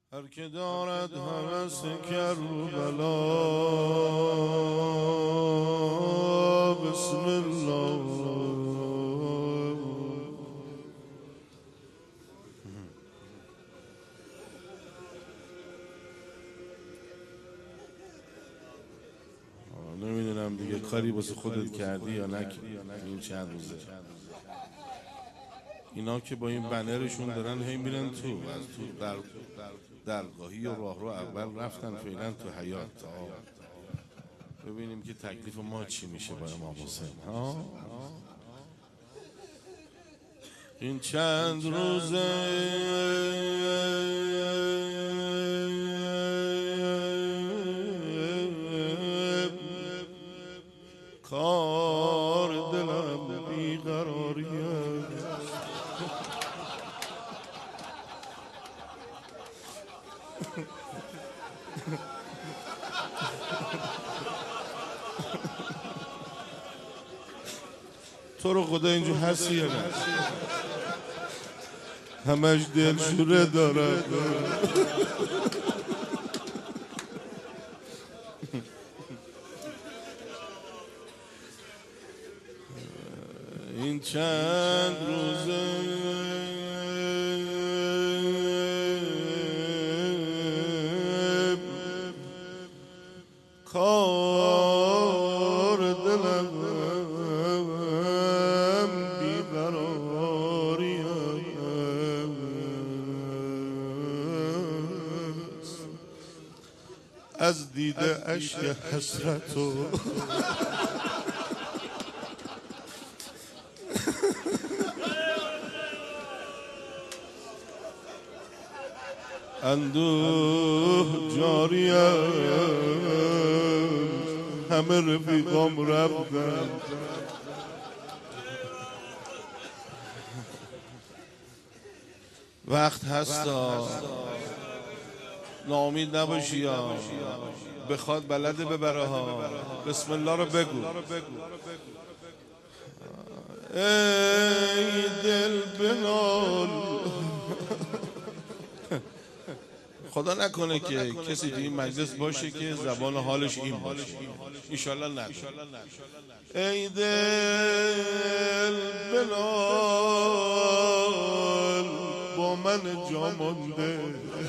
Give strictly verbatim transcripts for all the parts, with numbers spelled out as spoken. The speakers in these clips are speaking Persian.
هر که دارد هوس کربلا بسم الله نمیدونم دیگه کاری واسه خودت کردی یا نکردی این چند روزه. اینا که با این بنرشون دارن هی میرن تو از تو در درگاهی و راه رو اول رفتن فعلا تو حیات ببینیم که تکلیف ما چی میشه با امام حسین ها. این چند روزه کار دلم بیقراریه تو رو خدا اینجا هستی یا نه؟ همش دلشوره داره. این چند روزه کار دلم بیقراری است از دیده اشک حسرت و اندوه جاری است. همه رفیقام رفتن وقت هستا ناامید نباشی یا بخواد بلده ببره ها. بسم الله رو بگو. ای دل بنال خدا نکنه که کسی توی این مجلس باشه که زبان حالش این باشه. انشالله نه. ای دل بنال با من جا مانده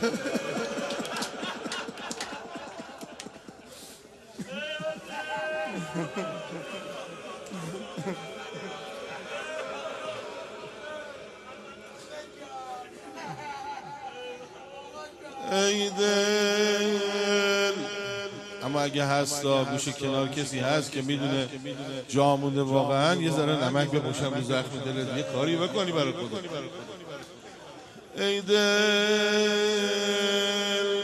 ای دل. اما اگه هستا گوشه کنار کسی هست که میدونه جا مونده واقعا یه ذره نمک بپوشم رو زخم دلت یه کاری بکنی برای خودت. ای دل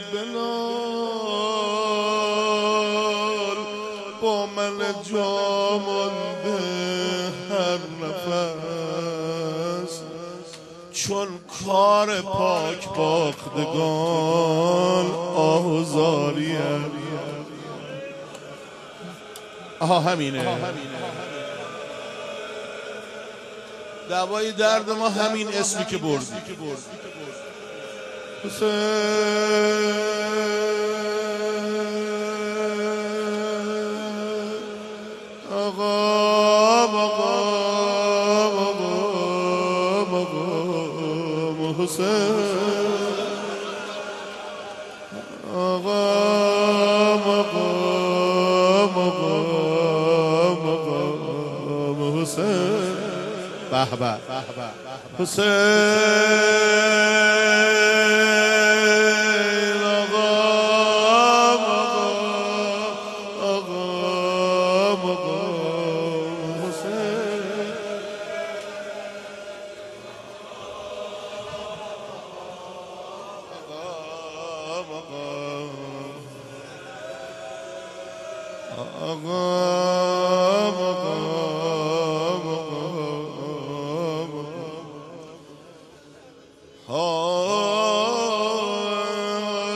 بنال با من جا مونده هر نفس چون کار پاک باختگان آزاریه. آها همینه دوای درد ما، همین اسمی که بردی حسین. آقا آقا حسین آقا مقام مقام حسین به به حسین آقا مقام مقام حسین آقا مقام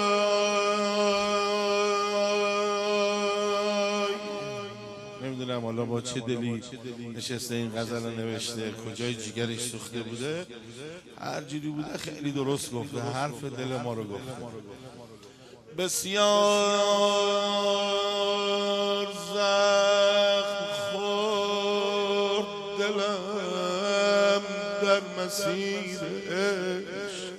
نمیدونم حالا با چه دلی نشسته این غزل نوشته، کجای جیگرش سوخته بوده، هر جوری بوده خیلی درست گفته، حرف دل ما رو گفته. بسیار زخم خورد دلم در مسیر عشق،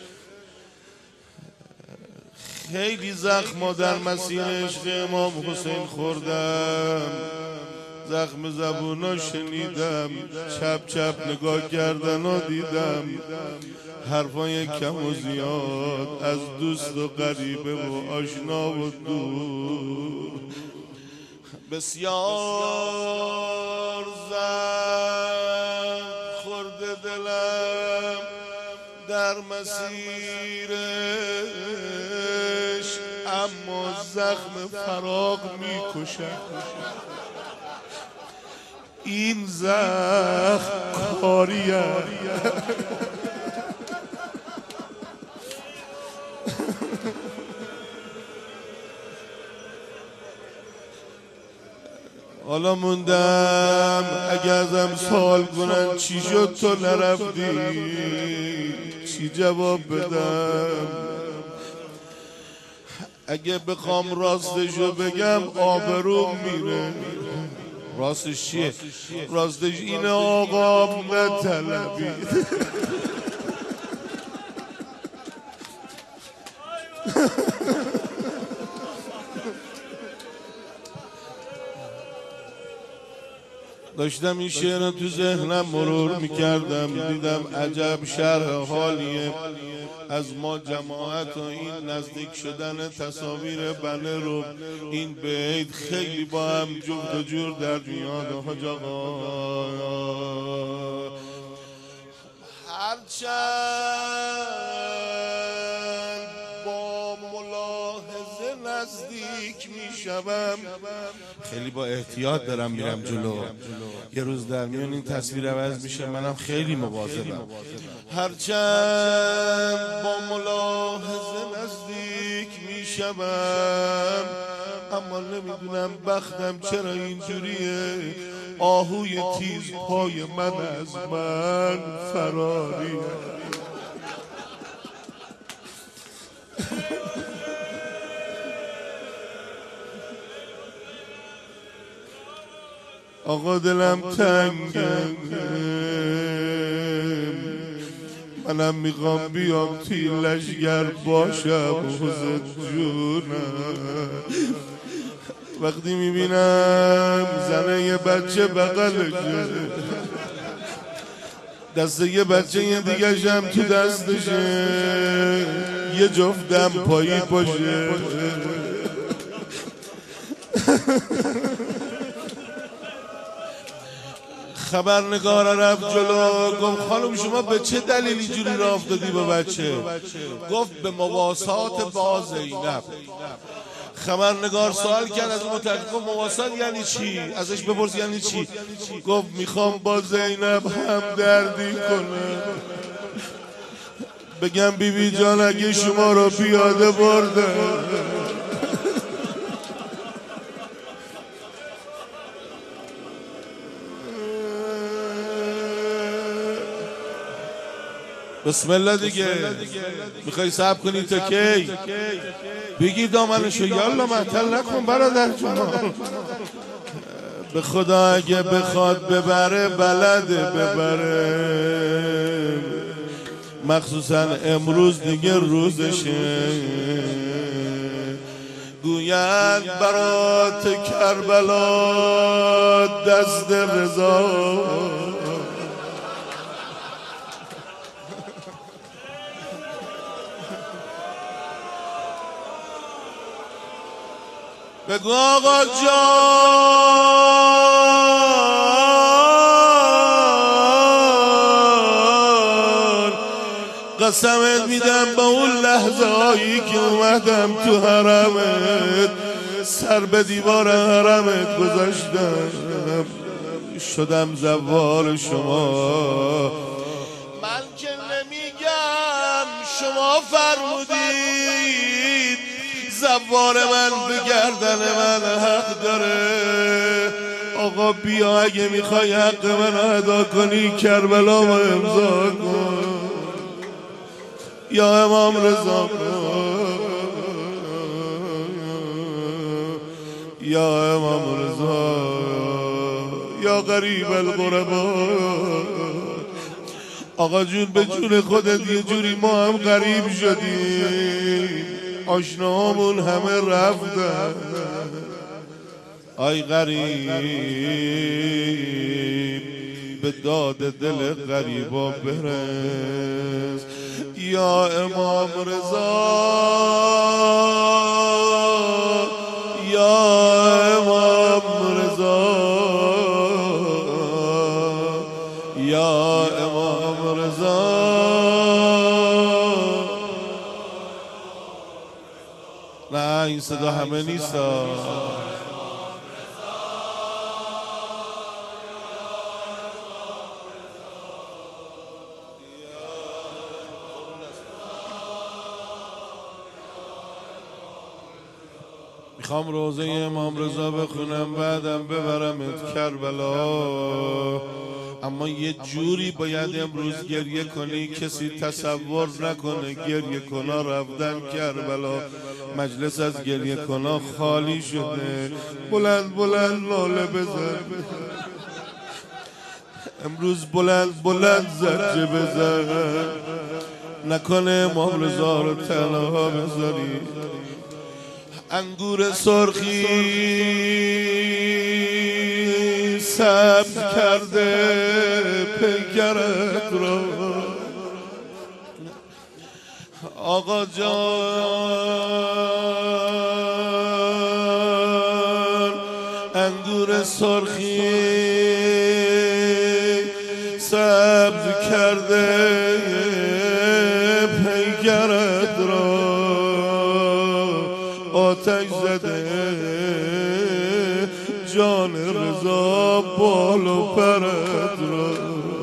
خیلی زخما در مسیر عشق امام حسین خوردم، زخم زبونا شنیدم، چپ چپ نگاه کردن و دیدم حرفای کم و زیاد از دوست و غریبه و آشنا و دور. بسیار زخم خورده دلم در مسیرش، اما زخم فراق میکشد، این زخم کاریه. حالا موندم اگه ازم سوال کنن چی شد تو نرفتی، چی جواب بدم؟ اگه بخوام راستشو بگم آبروم میره. راستش چیه؟ راستش اینه آقا نطلبید. داشتم این شعر رو تو ذهنم مرور میکردم، دیدم عجب شرح حالیه از ما جماعت و این نزدیک شدن تصاویر بنه رو. این بیت خیلی با هم جفت و جور در میاد. حاج آقا هرچند با ملاحظه نزدیک میشم، خیلی با احتیاط دارم میرم جلو، یه روز در میون این تصویر عوض میشه، منم خیلی مواظبم. هرچند با ملاحظه نزدیک میشم، اما نمیدونم بختم چرا اینجوریه، آهوی تیز پای من از من فراریه. آقا دلم تنگه، منم میخوام بیام توی لشگر باشم حسین جونم. وقتی میبینم زنه یه بچه بغلشه، دست یه بچه یه دیگه شم تو دستشه، یه جفت دم پایی باشه، خبرنگار رفت جلو، گفت خانم شما به چه دلیل اینجوری راه افتادی با بچه؟ گفت به مواسات با زینب. خبرنگار سوال کرد از متحقق، گفت مواسات یعنی چی؟ ازش بپرس یعنی چی؟ گفت میخوام با زینب همدردی کنم، بگم بی بی جان اگه شما رو پیاده برده بسم الله دیگه. میخوای صبر کنی تا کی؟ بگیر دامنشو یالا معطل نکن برادر جون. به خدا اگه بخواد ببره بلده ببره، مخصوصا امروز دیگه روزشه. گویند برات کربلا دست رضا، بگو آقا جان قسمت میدم با اون لحظه هایی که اومدم تو حرمت، سر به دیوار حرمت گذاشتم، شدم زوار شما. من که نمیگم شما فرمودید زوار من به گردن من حق داره. آقا بیا اگه میخوای حق من ادا کنی کربلا و امضا کن یا امام رضا یا امام رضا یا غریب الغربا. آقا جون به جون خودت یه جوری ما هم غریب شدیم، آشناهامون همه رفتن. آی غریب به داد دل غریبا برس یا امام رضا یا امام رضا یا امام رضا. نه این صدا همه نیست. میخوام روزه امام رضا بخونم بعدم ببرمت کربلا، اما یه جوری باید امروز گریه کنی کسی تصور نکنه گریه کنا رفتن کربلا. مجلس از گریه کنا خالی شده. بلند بلند لاله بزن امروز، بلند بلند زجه بزن، نکنه امام رضا رو تنها بذاری. انگور سرخی سبز کرده پیکرت را آقا جان. انگور سرخی سبز کرده پیکرت را آتش زده جان رضا بال و پرت را.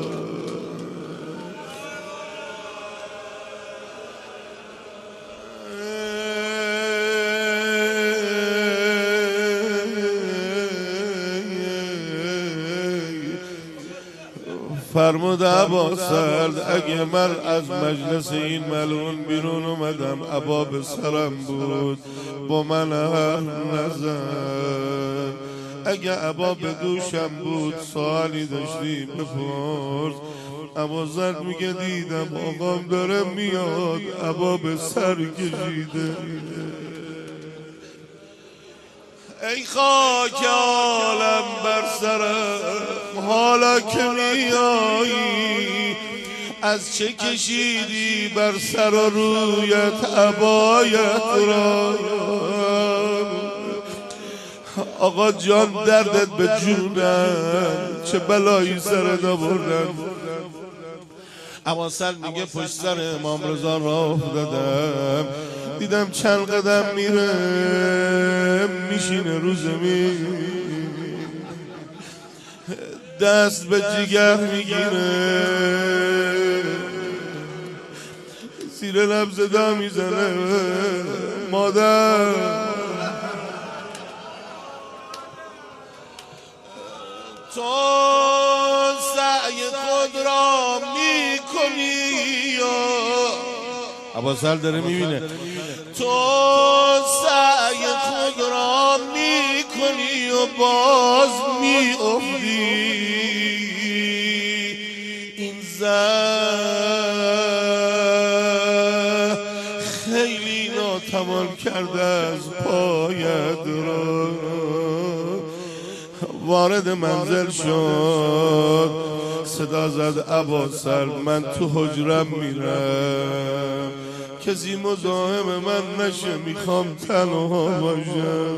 فرمود عباسرد اگه من از مجلس این ملعون بیرون اومدم عبا به سرم بود با من حرف نزن. اگه عبا به دوشم بود سوالی داشتی بپرس. عباسرد میگه دیدم آقام داره میاد عبا به سر کشیده. ای خاک عالم بر سرم حالا که میایی از چه کشیدی بر سر و رویت عبایت را. آقا جان دردت به جونم چه بلایی سرت آوردن. عباسرد میگه پشت سر امام رضا راه افتادم دیدم چند قدم میره میشینه رو زمین دست به جگر میگیره زیر لب صدا میزنه مادر تو سعی خود را میکنی. عباسرد داره میبینه تو سعی خود را میکنی و باز میافتی. این زن خیلی ناتمام کرده از پایت را. وارد منزل شد صدا زد عباسرد من تو حجرم میرم کسی مزاحم من نشه میخوام تنها باشم.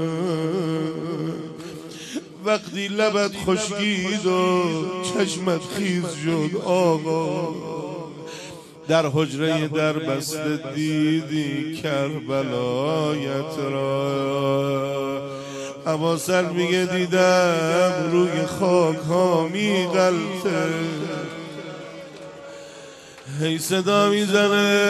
وقتی لبت خشکید و چشمت خیز شد آقا در حجره در بسته دیدی کربلایت را. عباسرد میگه دیدم روی خاک ها میغلطه هی صدا میزنه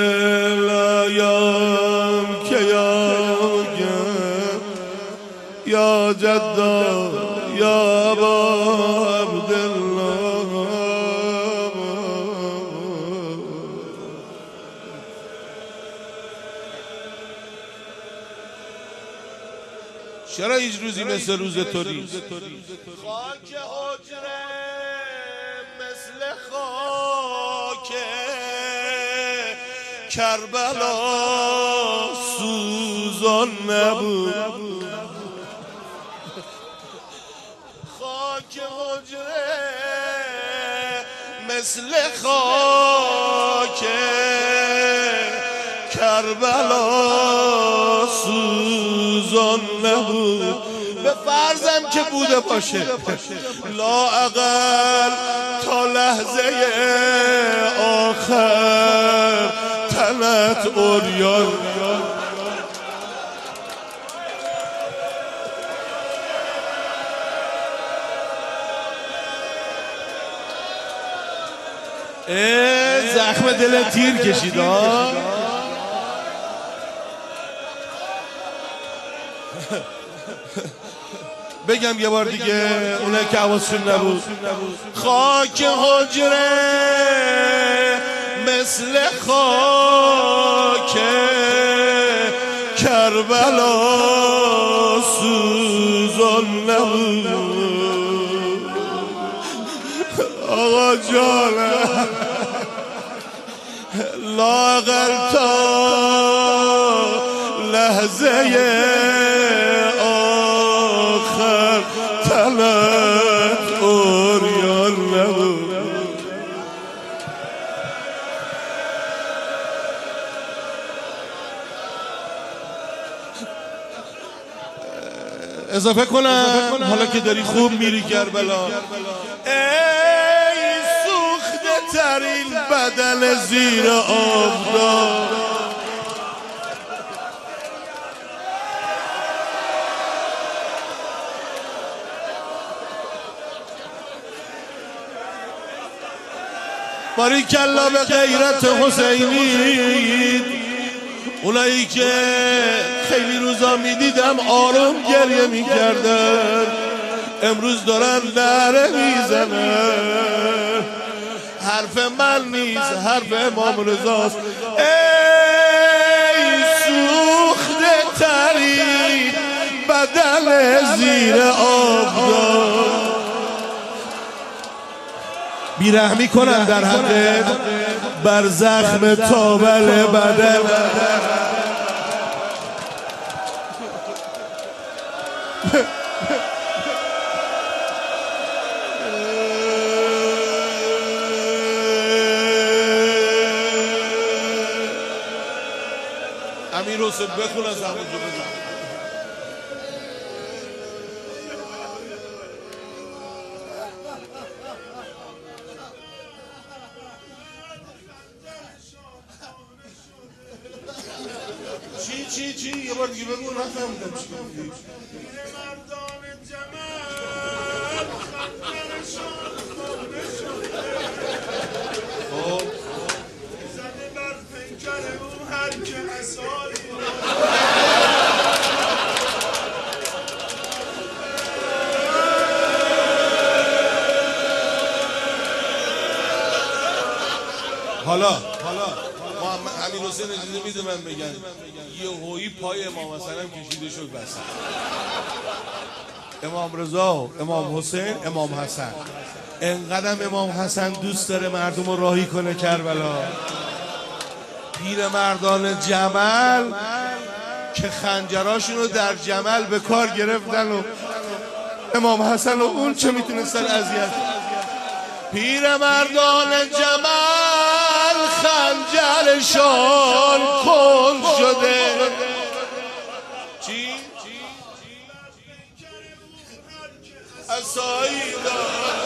لایم که یا یا جدا یا ابا عبدالله. چرا هیچ روزی مثل روز تو نیست؟ خاک حجره مثل خاک کربلا سوزان نبود. خاک حجره مثل خاک کربلا سوزان نبود. به فرضم که بوده باشه لااقل تا لحظه آخر تنت عریان. زخم دل تیر کشید ها. بگم یه بار دیگه اونه که حواسشون نبود. خاک حجره مثل خاک کربلا سوزان نبود. آقا جانم لاغر تا لحظه آخر تنت عریان نبود. اضافه کنم حالا که داری خوب میری کربلا، ای سوخته ترین بدن زیر آفتاب، باریکلا به غیرت حسینی. اونایی که خیلی روزا میدیدم آروم گریه میکردن امروز دارن نعره میزنن. حرف من نیست، حرف امام رضاست. ای سوخته ترین بدن زیر آفتاب، بیرحمی کنن در حق بر زخم تابل بدن. امیر حسین بخون از همونجا بزن. چی چی چی یه بار دیگه بگو نفهمیدم چی میگی. مردان جمال خندرشان خب زده بر پیکر او هر که اصالی. حالا امیر حسین اجازه میده من بگم یه هویی پای امام حسن هم کشیده شد بس. امام رضا، امام حسین، امام حسن. انقدر امام حسن دوست داره مردم رو راهی کنه کربلا. پیر مردان جمل که خنجراشون رو در جمل به کار گرفتن و امام حسن و اون چه میتونستن اذیت. پیر مردان جمل خنجرشان کن شده. چی؟ عصایی دارد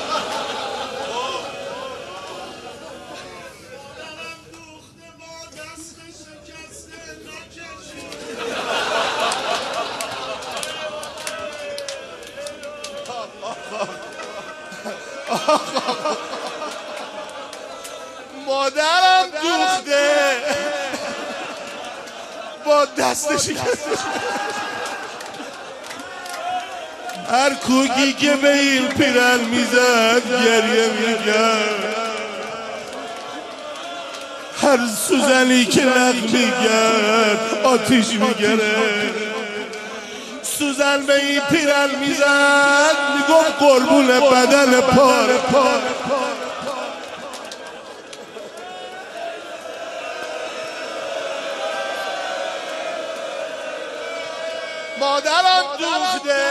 مادرم دوخته با دست شکسته هر کوکی که به این پیرن میزد گریه میکرد، هر سوزنی که لق میکرد آتیش میگرد. سوزن به این پیرن میزد میگم قربون بدن پاره پاره. مادرم دوخته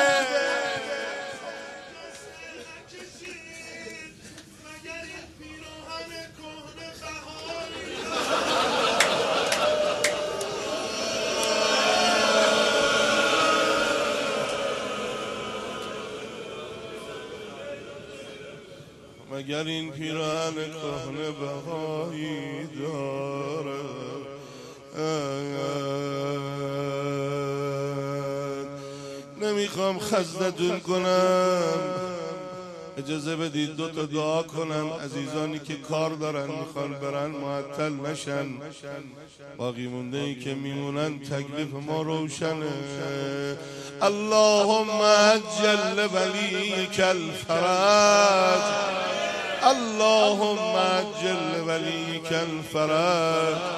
مگر این پیرهن کهنه بهایی دارد؟ نمیخوام خزدتون کنم، اجازه بدید دو تا دعا کنم. عزیزانی که کار دارن میخوان برن معطل نشن، باقی مونده ای که میمونن تکلیف ما روشنه. اللهم عجل ولیک الفرج، اللهم عجل ولیک الفرج.